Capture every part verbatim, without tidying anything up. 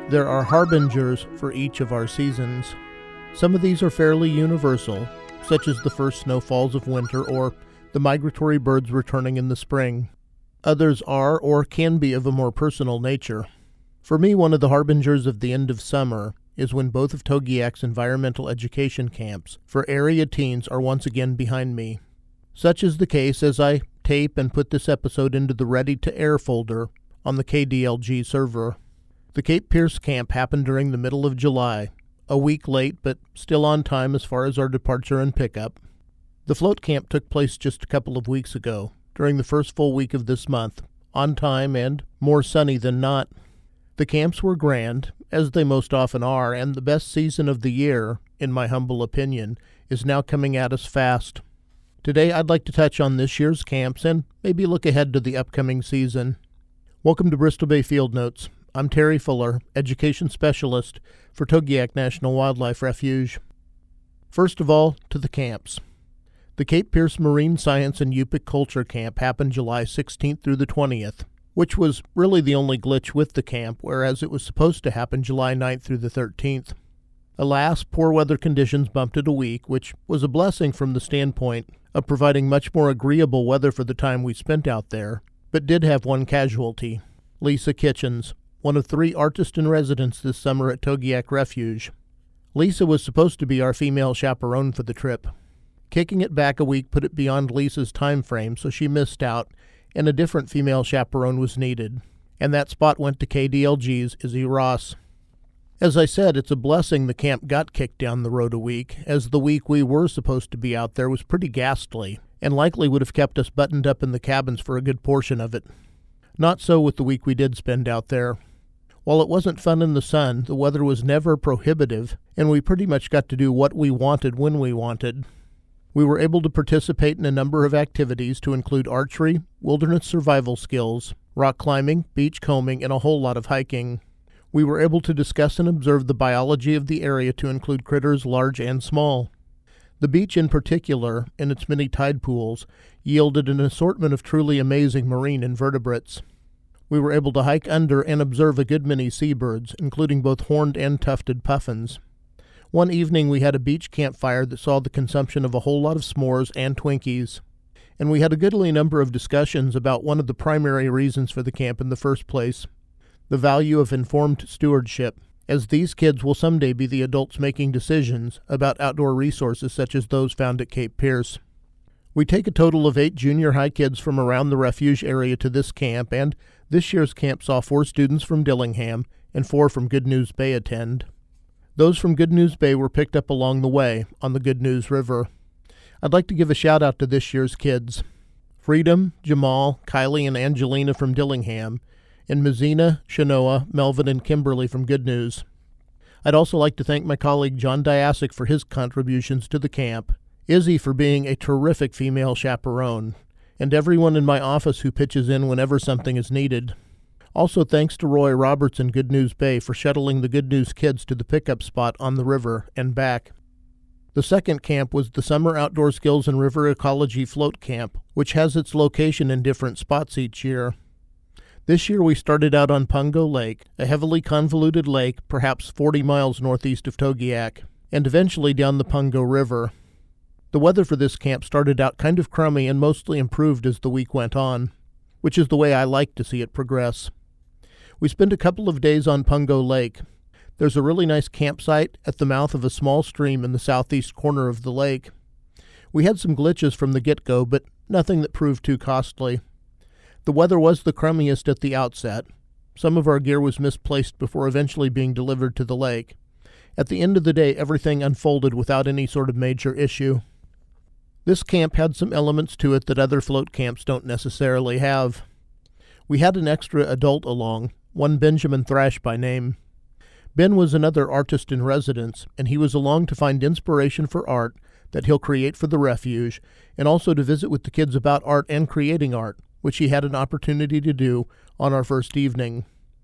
There are harbingers for each of our seasons. Some of these are fairly universal, such as the first snowfalls of winter or the migratory birds returning in the spring. Others are or can be of a more personal nature. For me, one of the harbingers of the end of summer is when both of Togiak's environmental education camps for area teens are once again behind me. Such is the case as I tape and put this episode into the ready-to-air folder on the K D L G server. The Cape Pierce camp happened during the middle of July, a week late but still on time as far as our departure and pickup. The float camp took place just a couple of weeks ago, during the first full week of this month, on time and more sunny than not. The camps were grand, as they most often are, and the best season of the year, in my humble opinion, is now coming at us fast. Today I'd like to touch on this year's camps and maybe look ahead to the upcoming season. Welcome to Bristol Bay Field Notes. I'm Terry Fuller, Education Specialist for Togiak National Wildlife Refuge. First of all, to the camps. The Cape Pierce Marine Science and Yupik Culture Camp happened July sixteenth through the twentieth, which was really the only glitch with the camp, whereas it was supposed to happen July ninth through the thirteenth. Alas, poor weather conditions bumped it a week, which was a blessing from the standpoint of providing much more agreeable weather for the time we spent out there, but did have one casualty, Lisa Kitchens, one of three artist-in-residence this summer at Togiak Refuge. Lisa was supposed to be our female chaperone for the trip. Kicking it back a week put it beyond Lisa's time frame, so she missed out, and a different female chaperone was needed, and that spot went to K D L G's Izzy Ross. As I said, it's a blessing the camp got kicked down the road a week, as the week we were supposed to be out there was pretty ghastly, and likely would have kept us buttoned up in the cabins for a good portion of it. Not so with the week we did spend out there. While it wasn't fun in the sun, the weather was never prohibitive, and we pretty much got to do what we wanted when we wanted. We were able to participate in a number of activities to include archery, wilderness survival skills, rock climbing, beach combing, and a whole lot of hiking. We were able to discuss and observe the biology of the area to include critters large and small. The beach in particular, and its many tide pools, yielded an assortment of truly amazing marine invertebrates. We were able to hike under and observe a good many seabirds, including both horned and tufted puffins. One evening we had a beach campfire that saw the consumption of a whole lot of s'mores and Twinkies. And we had a goodly number of discussions about one of the primary reasons for the camp in the first place, the value of informed stewardship, as these kids will someday be the adults making decisions about outdoor resources such as those found at Cape Pierce. We take a total of eight junior high kids from around the refuge area to this camp, and this year's camp saw four students from Dillingham and four from Good News Bay attend. Those from Good News Bay were picked up along the way on the Good News River. I'd like to give a shout out to this year's kids. Freedom, Jamal, Kylie, and Angelina from Dillingham, and Mazina, Shanoa, Melvin, and Kimberly from Good News. I'd also like to thank my colleague John Diasic for his contributions to the camp, Izzy for being a terrific female chaperone, and everyone in my office who pitches in whenever something is needed. Also thanks to Roy Roberts in Good News Bay for shuttling the Good News kids to the pickup spot on the river and back. The second camp was the Summer Outdoor Skills and River Ecology Float Camp, which has its location in different spots each year. This year we started out on Pungo Lake, a heavily convoluted lake perhaps forty miles northeast of Togiak, and eventually down the Pungo River. The weather for this camp started out kind of crummy and mostly improved as the week went on, which is the way I like to see it progress. We spent a couple of days on Pungo Lake. There's a really nice campsite at the mouth of a small stream in the southeast corner of the lake. We had some glitches from the get-go, but nothing that proved too costly. The weather was the crummiest at the outset. Some of our gear was misplaced before eventually being delivered to the lake. At the end of the day, everything unfolded without any sort of major issue. This camp had some elements to it that other float camps don't necessarily have. We had an extra adult along, one Benjamin Thrash by name. Ben was another artist in residence, and he was along to find inspiration for art that he'll create for the refuge, and also to visit with the kids about art and creating art, which he had an opportunity to do on our first evening.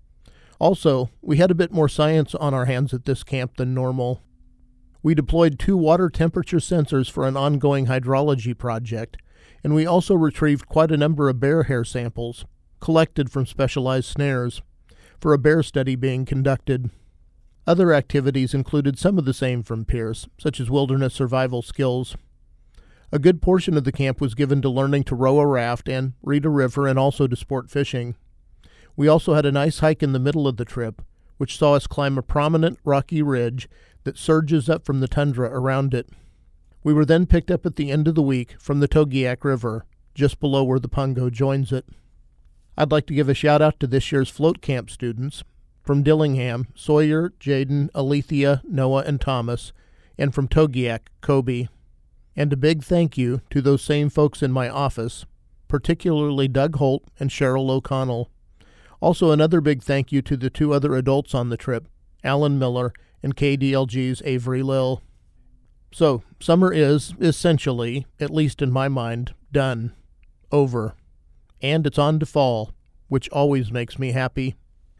Also, we had a bit more science on our hands at this camp than normal. We deployed two water temperature sensors for an ongoing hydrology project, and we also retrieved quite a number of bear hair samples, collected from specialized snares. for a bear study being conducted. Other activities included some of the same from Pierce, such as wilderness survival skills. A good portion of the camp was given to learning to row a raft and read a river and also to sport fishing. We also had a nice hike in the middle of the trip, which saw us climb a prominent rocky ridge that surges up from the tundra around it. We were then picked up at the end of the week from the Togiak River, just below where the Pungo joins it. I'd like to give a shout out to this year's float camp students. From Dillingham, Sawyer, Jaden, Alethea, Noah, and Thomas, and from Togiak, Kobe. And a big thank you to those same folks in my office, particularly Doug Holt and Cheryl O'Connell. Also another big thank you to the two other adults on the trip, Alan Miller and K D L G's Avery Lill. So, summer is, essentially, at least in my mind, done. Over. And it's on to fall, which always makes me happy.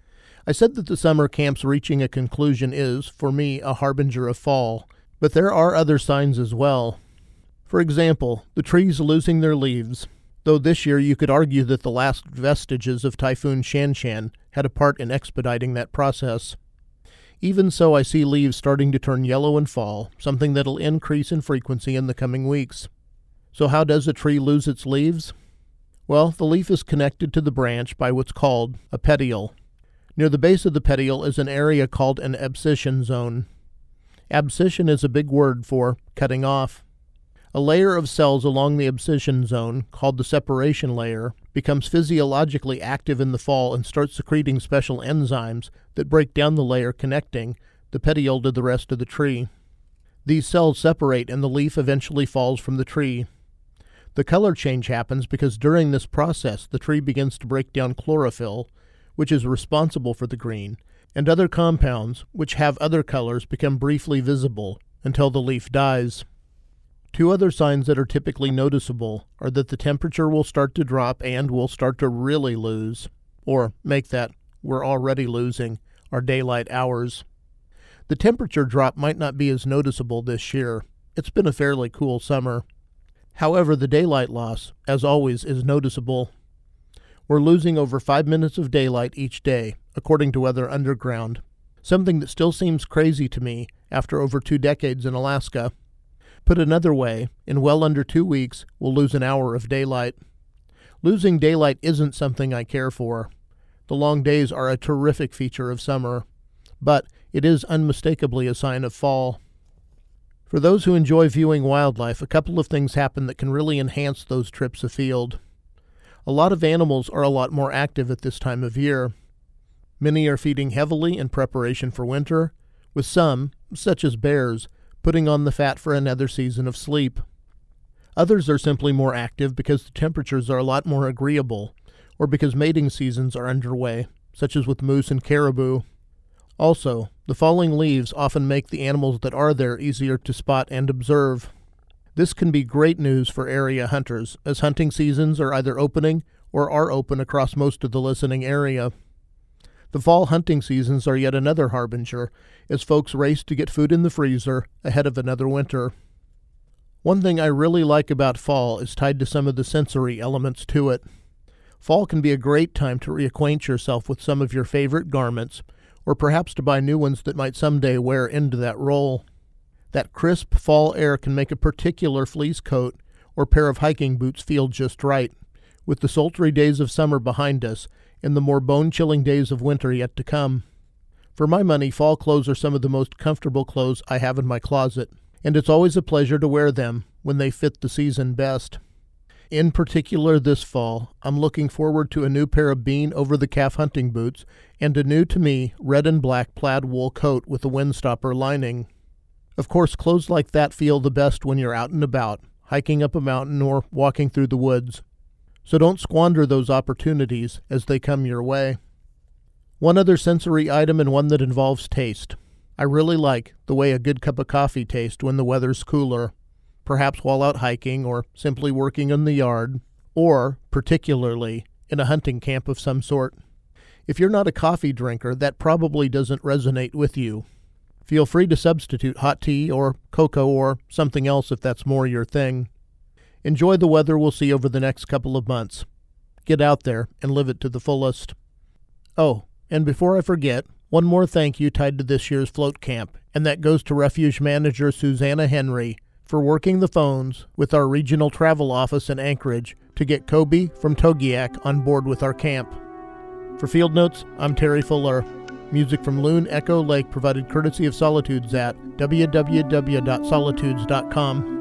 I said that the summer camp's reaching a conclusion is, for me, a harbinger of fall, but there are other signs as well. For example, the trees losing their leaves, though this year you could argue that the last vestiges of Typhoon Shanshan had a part in expediting that process. Even so, I see leaves starting to turn yellow and fall, something that'll increase in frequency in the coming weeks. So how does a tree lose its leaves? Well, the leaf is connected to the branch by what's called a petiole. Near the base of the petiole is an area called an abscission zone. Abscission is a big word for cutting off. A layer of cells along the abscission zone, called the separation layer, becomes physiologically active in the fall and starts secreting special enzymes that break down the layer connecting the petiole to the rest of the tree. These cells separate and the leaf eventually falls from the tree. The color change happens because during this process the tree begins to break down chlorophyll, which is responsible for the green, and other compounds, which have other colors, become briefly visible until the leaf dies. Two other signs that are typically noticeable are that the temperature will start to drop and we'll start to really lose, or make that we're already losing, our daylight hours. The temperature drop might not be as noticeable this year. It's been a fairly cool summer. However, the daylight loss, as always, is noticeable. We're losing over five minutes of daylight each day, according to Weather Underground, something that still seems crazy to me after over two decades in Alaska. Put another way, in well under two weeks, we'll lose an hour of daylight. Losing daylight isn't something I care for. The long days are a terrific feature of summer, but it is unmistakably a sign of fall. For those who enjoy viewing wildlife, a couple of things happen that can really enhance those trips afield. A lot of animals are a lot more active at this time of year. Many are feeding heavily in preparation for winter, with some, such as bears, putting on the fat for another season of sleep. Others are simply more active because the temperatures are a lot more agreeable, or because mating seasons are underway, such as with moose and caribou. Also, the falling leaves often make the animals that are there easier to spot and observe. This can be great news for area hunters, as hunting seasons are either opening or are open across most of the listening area. The fall hunting seasons are yet another harbinger, as folks race to get food in the freezer ahead of another winter. One thing I really like about fall is tied to some of the sensory elements to it. Fall can be a great time to reacquaint yourself with some of your favorite garments, or perhaps to buy new ones that might someday wear into that role. That crisp fall air can make a particular fleece coat or pair of hiking boots feel just right, with the sultry days of summer behind us and the more bone-chilling days of winter yet to come. For my money, fall clothes are some of the most comfortable clothes I have in my closet, and it's always a pleasure to wear them when they fit the season best. In particular this fall, I'm looking forward to a new pair of bean over-the-calf hunting boots and a new to me red and black plaid wool coat with a windstopper lining. Of course, clothes like that feel the best when you're out and about, hiking up a mountain or walking through the woods. So don't squander those opportunities as they come your way. One other sensory item and one that involves taste. I really like the way a good cup of coffee tastes when the weather's cooler, perhaps while out hiking or simply working in the yard, or, particularly, in a hunting camp of some sort. If you're not a coffee drinker, that probably doesn't resonate with you. Feel free to substitute hot tea or cocoa or something else if that's more your thing. Enjoy the weather we'll see over the next couple of months. Get out there and live it to the fullest. Oh, And before I forget, one more thank you tied to this year's float camp, and that goes to Refuge Manager Susanna Henry for working the phones with our regional travel office in Anchorage to get Kobe from Togiak on board with our camp. For Field Notes, I'm Terry Fuller. Music from Loon Echo Lake provided courtesy of Solitudes at w w w dot solitudes dot com.